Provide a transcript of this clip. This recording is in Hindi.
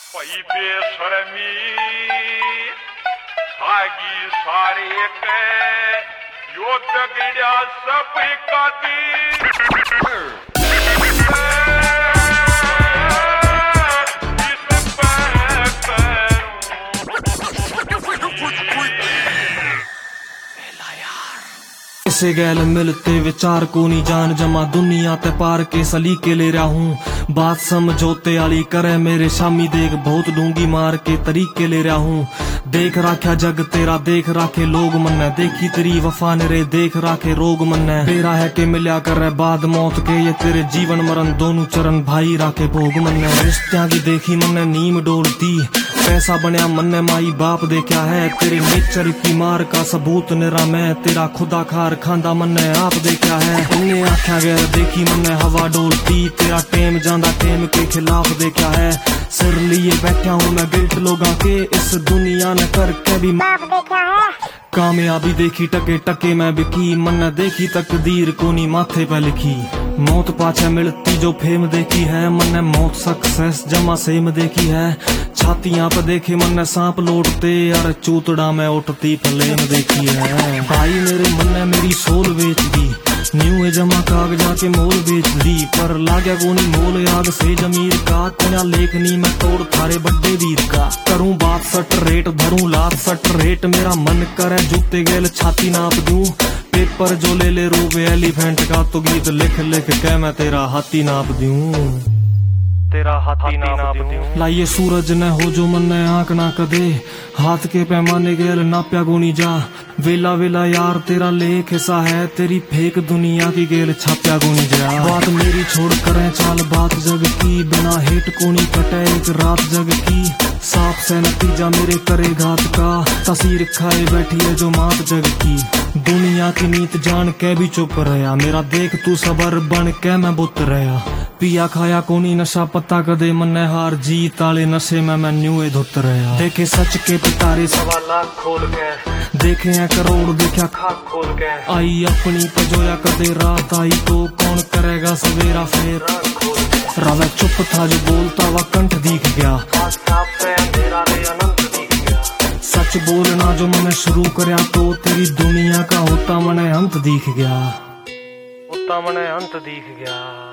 पई बेशर्मी सागी सारे के यो दगड़िया सब कदी से गैल मिलते विचार को नहीं जान जमा दुनिया ते पार के सलीके ले रहा हूँ बात समझौते आली करे मेरे शामी देख बहुत डूंगी मार के तरीके ले रहा हूँ देख राख्या जग तेरा देख राखे लोग मन्ने देखी तेरी वफा ने देख राखे रोग मन्ने तेरा है के मिल्या करे बाद मौत के ये तेरे जीवन मरण दोनों चरण भाई राखे भोग मन्ने रिश्तियां की देखी मन्ने नीम डोलती पैसा बनया मन्ने माई बाप देखा है तेरे नेचर की मार का सबूत निरा मैं तेरा खुदा खार खांदा मन्ने आप देखा है उन्हें आख्या गया देखी मन्ने हवा डोलती तेरा टेम जांदा टेम के खिलाफ देखा है सिर लिए बैठा हूँ मैं गिल्ट लोगों के इस दुनिया ने करके भी माफ देखा है कामयाबी देखी टके टके मैं बिकी मन्ने देखी तकदीर को नहीं माथे पे लिखी मौत पाछे मिलती जो फेम देखी है मन्ने मौत सक्सेस जमा सेम देखी है छातियां पे देखे मन्ने सांप लौटते यार चूतड़ा में उठती फ्लेम देखी है भाई मेरे मन्ने मेरी सोल बेच दी न्यू है जमा कागजा के मोल बेच दी पर लाग्या कोनी मोल आग से जमीर का तेरा लेखनी मैं तोड़ थारे बड्डे वीर का करूं बात सट रेट धरूं लात सट रेट मेरा मन करे जूते गेल छाती नाप दूं पेपर जो ले रूप एलिफेंट का तो गीत लिख लिख के मैं तेरा हाथी नाप दूं तेरा हाथी नाप दूं लाइए सूरज न हो जो मन ने आंख ना कदे हाथ के पैमाने गेल नाप्या गुनी जा वेला वेला यार तेरा लेख ऐसा है तेरी फेक दुनिया की गेल छाप्या गुनी जा बात मेरी छोड़ करें चाल बात जग की बिना हेट कोनी कटे एक रात जग की साफ से नतीजा मेरे करे घात का तस्वीर खाए बैठी है जो मात जग की दुनिया की नीत जान के भी चुप रहा मेरा देख तू सबर बन के मैं बुत रहा पिया खाया कोनी नशा पता कदे मन्ने हार जीत आले नशे में मैं न्यूए धुत रहा देखे सच के पितारे 1.25 लाख खोल के देखे हैं करोड़ देखा खाक खोल के आई अपनी पजोया कदे रात आई तो कौन करेगा सवेरा फेर रावे चुप था जो बोलता वह कंठ दिख गया सच बोलना जो मैंने शुरू करया तो तेरी दुनिया का होता मने अंत दिख गया होता मने अंत दिख गया।